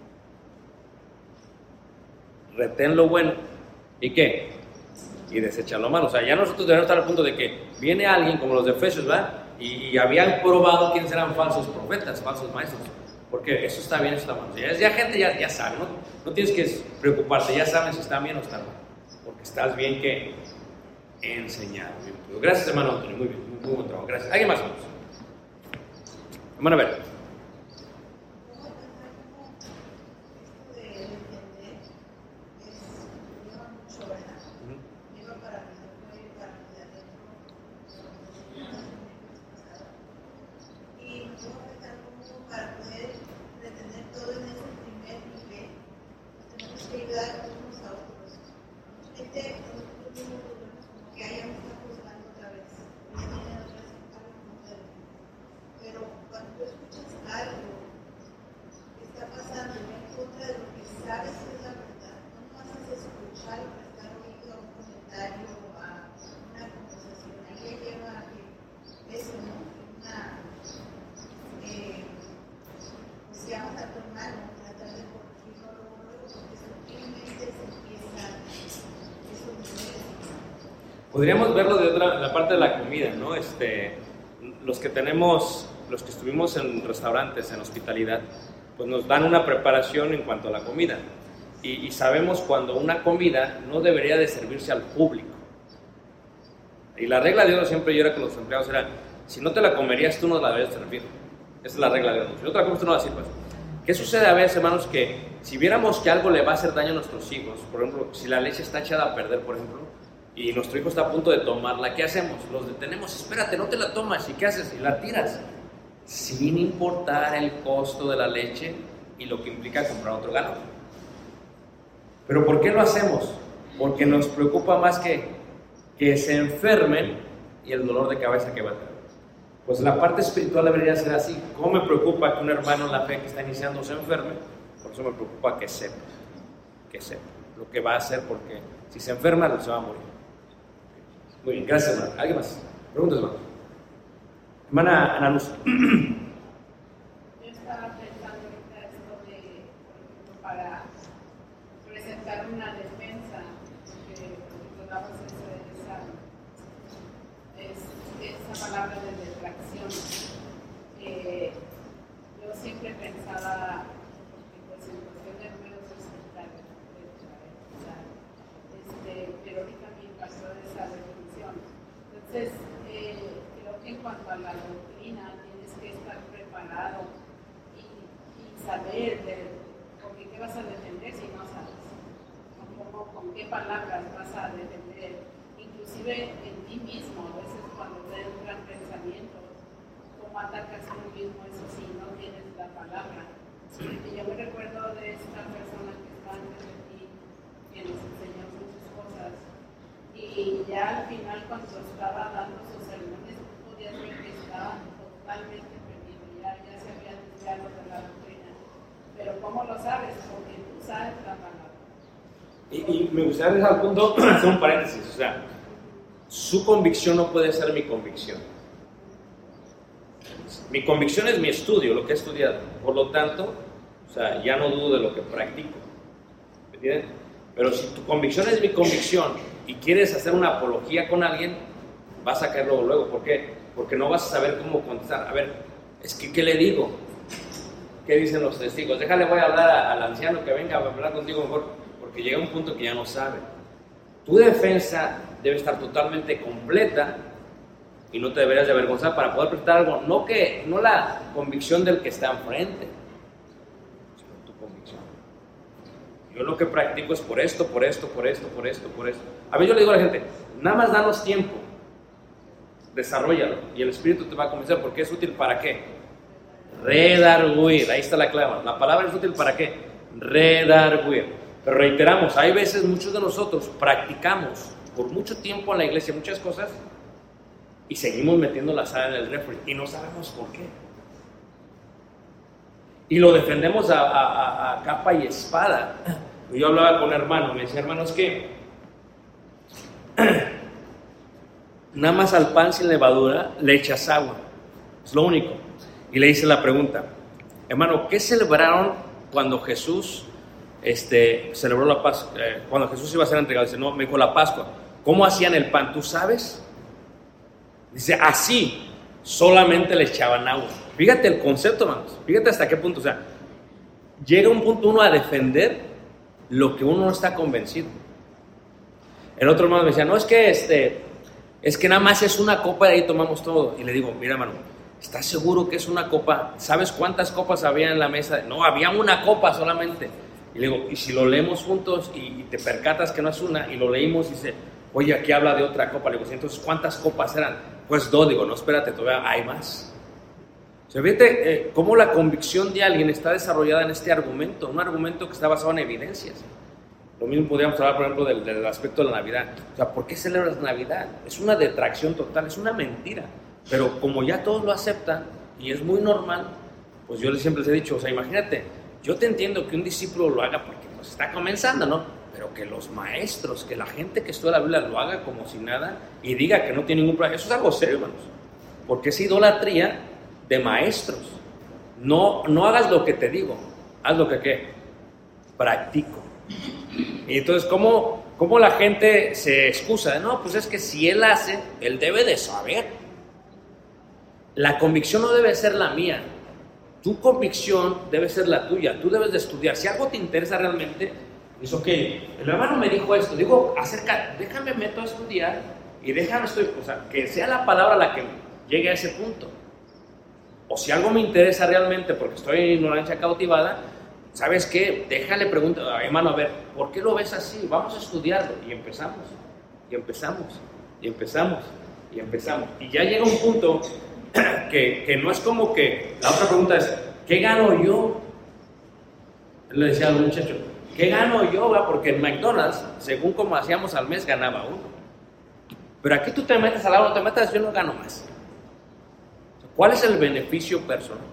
Retén lo bueno. ¿Y qué? Y desechan lo malo. O sea, ya nosotros debemos estar al punto de que viene alguien como los de Efesios, ¿verdad? Y habían probado quiénes eran falsos profetas, falsos maestros. Porque eso está bien, eso está mal. Ya gente ya sabe, no tienes que preocuparte, ya saben si están bien o están mal. Porque estás bien que enseñado. Gracias, hermano Antonio, muy bien, muy buen trabajo. Gracias. ¿Alguien más? Hermano, a ver. Podríamos verlo de la parte de la comida, ¿no? Los que estuvimos en restaurantes, en hospitalidad, pues nos dan una preparación en cuanto a la comida. Y sabemos cuando una comida no debería de servirse al público. Y la regla de Dios siempre yo era con los empleados era, si no te la comerías tú no la deberías servir. Esa es la regla de Dios. Si no te la comes tú no la sirvas. ¿Qué sucede a veces, hermanos? Que si viéramos que algo le va a hacer daño a nuestros hijos, por ejemplo, si la leche está echada a perder, por ejemplo, y nuestro hijo está a punto de tomarla, ¿qué hacemos? Los detenemos, espérate, no te la tomas, ¿y qué haces? Y la tiras, sin importar el costo de la leche y lo que implica comprar otro galón. ¿Pero por qué lo hacemos? Porque nos preocupa más que se enfermen y el dolor de cabeza que va a tener. Pues la parte espiritual debería ser así. ¿Cómo me preocupa que un hermano en la fe que está iniciando se enferme? Por eso me preocupa que sepa lo que va a hacer, porque si se enferma, se va a morir. Muy bien, gracias, hermano. ¿Alguien más? Preguntas, hermano. Hermana Ana Luz. Yo estaba pensando ahorita esto de, por ejemplo, para presentar una defensa, porque damos esa palabra de detracción. Yo siempre pensaba, porque pues en cuestión de medios hospitalarios, pero ahorita me pasó esa definición. Entonces, creo que en cuanto a la doctrina, tienes que estar preparado y saber porque qué vas a defender si no sabes, con qué palabras vas a defender, inclusive en ti mismo. A veces cuando te entran pensamientos, cómo atacas tú mismo, eso sí, no tienes la palabra. Y yo me recuerdo de esta persona que está antes de ti, que nos enseñó muchas cosas, y ya al final cuando estaba dando sus sermones podías ver que estaba totalmente perdido, ya se había desviado de la doctrina. Pero ¿cómo lo sabes? Porque tú sabes la palabra. Y me gustaría dejar al punto hacer un paréntesis. O sea, su convicción no puede ser mi convicción. Mi convicción es mi estudio, lo que he estudiado. Por lo tanto, o sea, ya no dudo de lo que practico. ¿Me entienden? Pero si tu convicción es mi convicción y quieres hacer una apología con alguien, vas a caer luego. ¿Por qué? Porque no vas a saber cómo contestar. A ver, es que, ¿qué le digo? ¿Qué dicen los testigos? Déjale, voy a hablar al anciano que venga a hablar contigo mejor, porque llega un punto que ya no sabe. Tu defensa debe estar totalmente completa y no te deberías de avergonzar para poder prestar algo, no la convicción del que está enfrente, sino tu convicción. Yo lo que practico es por esto. A ver, yo le digo a la gente, nada más danos tiempo, desarróllalo y el Espíritu te va a convencer, porque es útil para qué. Redarguir, ahí está la clave. La palabra es útil para qué. Redarguir. Pero reiteramos, hay veces muchos de nosotros practicamos por mucho tiempo en la iglesia muchas cosas y seguimos metiendo la sal en el refri y no sabemos por qué. Y lo defendemos a capa y espada. Yo hablaba con un hermano, me decía, hermano, es que nada más al pan sin levadura le echas agua, es lo único. Y le hice la pregunta, hermano, ¿qué celebraron cuando Jesús celebró la Pascua? Cuando Jesús iba a ser entregado, dice, no, me dijo la Pascua. ¿Cómo hacían el pan? ¿Tú sabes? Dice, así, solamente le echaban agua. Fíjate el concepto, hermanos, fíjate hasta qué punto, o sea, llega un punto uno a defender lo que uno no está convencido. El otro hermano me decía, no, es que nada más es una copa y ahí tomamos todo. Y le digo, mira, hermano, ¿estás seguro que es una copa? ¿Sabes cuántas copas había en la mesa? No, había una copa solamente. Y le digo, y si lo leemos juntos y te percatas que no es una, y lo leímos y dice, oye, aquí habla de otra copa. Le digo, entonces, ¿cuántas copas eran? Pues dos. Digo, no, espérate, todavía hay más. O sea, fíjate cómo la convicción de alguien está desarrollada en este argumento, un argumento que está basado en evidencias. Lo mismo podríamos hablar, por ejemplo, del aspecto de la Navidad. O sea, ¿por qué celebras Navidad? Es una detracción total, es una mentira. Pero como ya todos lo aceptan y es muy normal, pues yo siempre les he dicho, o sea, imagínate, yo te entiendo que un discípulo lo haga porque pues está comenzando, ¿no? Pero que los maestros, que la gente que estudia la Biblia lo haga como si nada y diga que no tiene ningún problema, eso es algo serio, hermanos. Porque es idolatría de maestros. No hagas lo que te digo, haz lo que ¿qué? Practico. Y entonces, ¿cómo la gente se excusa? No, pues es que si él hace, él debe de saber. La convicción no debe ser la mía. Tu convicción debe ser la tuya. Tú debes de estudiar. Si algo te interesa realmente, es ok. El hermano me dijo esto. Digo, déjame meto a estudiar y o sea, que sea la palabra la que llegue a ese punto. O si algo me interesa realmente porque estoy en ignorancia cautivada, ¿sabes qué? Déjale preguntar, hermano, a ver, ¿por qué lo ves así? Vamos a estudiarlo. Y empezamos. Y ya llega un punto que no es como que la otra pregunta es, ¿qué gano yo? Él le decía al muchacho, ¿qué gano yo? Porque en McDonald's, según como hacíamos al mes, ganaba uno. Pero aquí tú te metes al lado, no te metas, yo no gano más. ¿Cuál es el beneficio personal?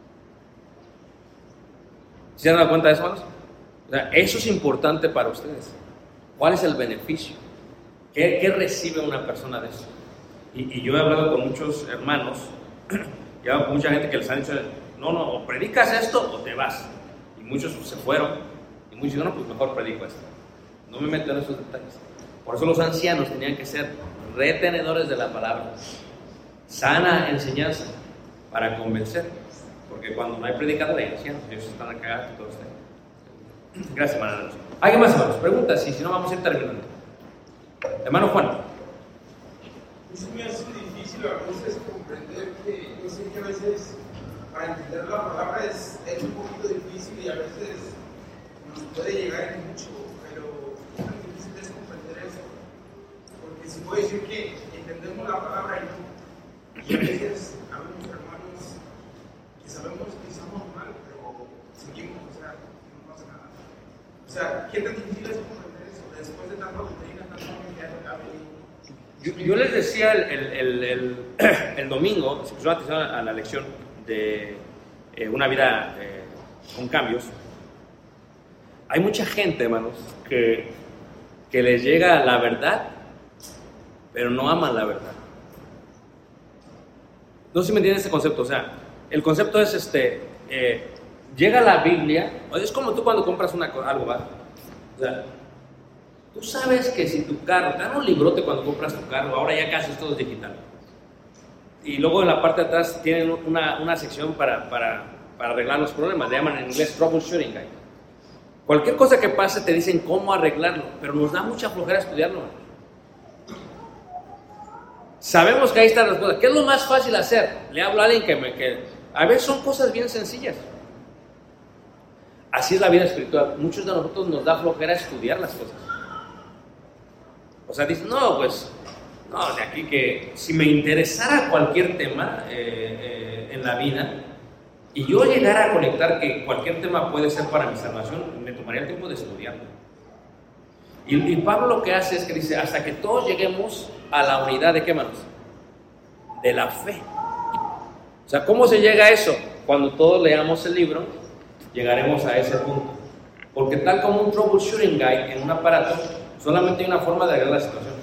¿Se han dado cuenta de eso, hermanos? O sea, eso es importante para ustedes. ¿Cuál es el beneficio? ¿Qué recibe una persona de eso? Y yo he hablado con muchos hermanos, y con mucha gente que les han dicho, no, o predicas esto o te vas. Y muchos se fueron, y muchos dijeron, no, pues mejor predico esto. No me meto en esos detalles. Por eso los ancianos tenían que ser retenedores de la palabra. Sana enseñanza para convencer. Porque cuando no hay predicador hay ancianos, ellos están a cagar y todo esto. Gracias, hermanos. ¿Alguien más, hermanos? Preguntas, y si no, vamos a ir terminando. Hermano Juan. Es muy difícil a veces comprender que yo sé que a veces para entender la palabra es un poquito difícil y a veces nos puede llegar en mucho, pero es tan difícil es comprender eso. Porque si puedo decir que entendemos la palabra y a veces habemos hermanos que sabemos que estamos mal, pero seguimos, o sea, no pasa nada. O sea, ¿qué tan difícil es comprender eso? Después de tanta doctrina, tanta familia, yo les decía el domingo, si pusieron atención a la lección de una vida con cambios, hay mucha gente, hermanos, que les llega la verdad pero no aman la verdad. No sé si me entienden este concepto. O sea, el concepto es llega la Biblia, es como tú cuando compras algo, ¿va? O sea, tú sabes que si tu carro, te dan un librote cuando compras tu carro, ahora ya casi todo es digital. Y luego en la parte de atrás tienen una sección para arreglar los problemas, le llaman en inglés troubleshooting guide. Cualquier cosa que pase te dicen cómo arreglarlo, pero nos da mucha flojera estudiarlo. Sabemos que ahí están las cosas. ¿Qué es lo más fácil hacer? Le hablo a alguien que a veces son cosas bien sencillas. Así es la vida espiritual. Muchos de nosotros nos da flojera estudiar las cosas. O sea, dicen, no, pues, no, de aquí que si me interesara cualquier tema en la vida y yo llegara a conectar que cualquier tema puede ser para mi salvación, me tomaría el tiempo de estudiarlo. Y Pablo lo que hace es que dice, hasta que todos lleguemos a la unidad de ¿qué, manos? De la fe. O sea, ¿cómo se llega a eso? Cuando todos leamos el libro, llegaremos a ese punto. Porque tal como un troubleshooting guide en un aparato, solamente hay una forma de arreglar la situación.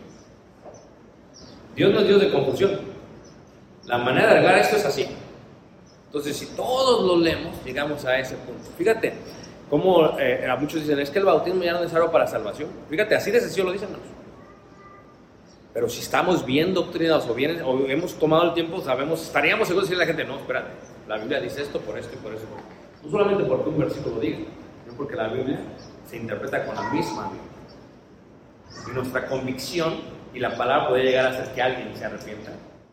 Dios no es Dios de confusión. La manera de arreglar esto es así. Entonces, si todos lo leemos, llegamos a ese punto. Fíjate cómo a muchos dicen, es que el bautismo ya no es necesario para salvación. Fíjate, así de sencillo lo dicen, hermanos. Pero si estamos bien doctrinados o hemos tomado el tiempo, estaríamos seguros de decirle a la gente, no, espérate, la Biblia dice esto por esto y por eso. No solamente porque un versículo lo diga, sino porque la Biblia se interpreta con la misma Biblia. Y nuestra convicción y la palabra puede llegar a hacer que alguien se arrepienta.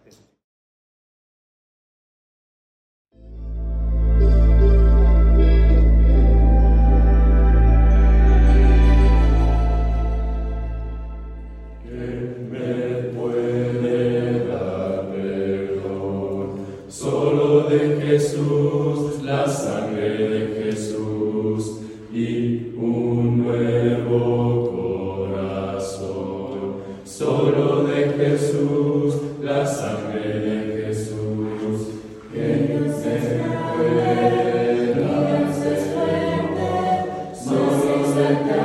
Jesús, la sangre de Jesús y un nuevo corazón. Solo de Jesús, la sangre de Jesús. Que no se pueda, solo de